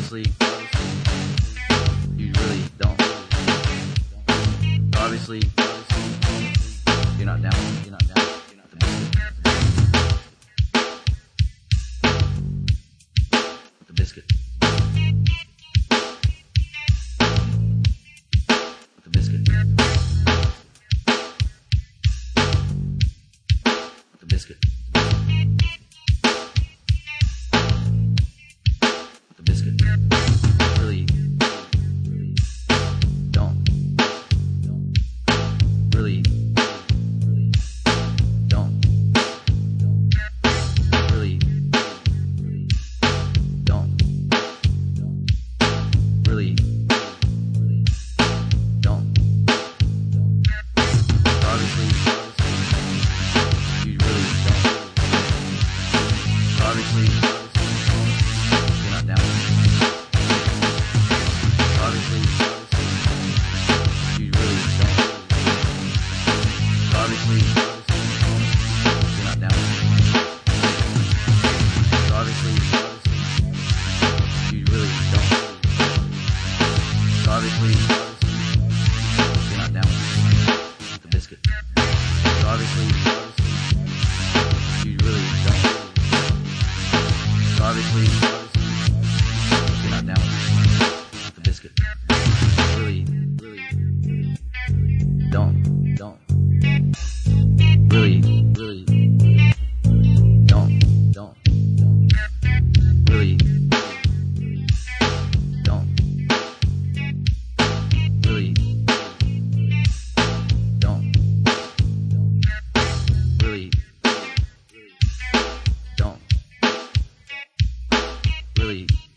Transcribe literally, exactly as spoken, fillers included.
obviously, you really don't. Obviously, you're not down. You're not down. You're not down. With the biscuit. With the biscuit. With the biscuit. With the biscuit. Really, really don't. Really, really don't. Really, really don't. Really, really don't. Obviously, you really don't. Obviously, you're not down. Obviously, you really don't. Obviously, you're not down. Obviously, you really don't. Obviously, you're not down with the biscuit. Obviously, you really don't. Obviously, you're not down with the biscuit. Really, really, really don't, don't. Really, really, don't, don't, don't. Really, really, don't. Really, don't. Really, really don't. Really.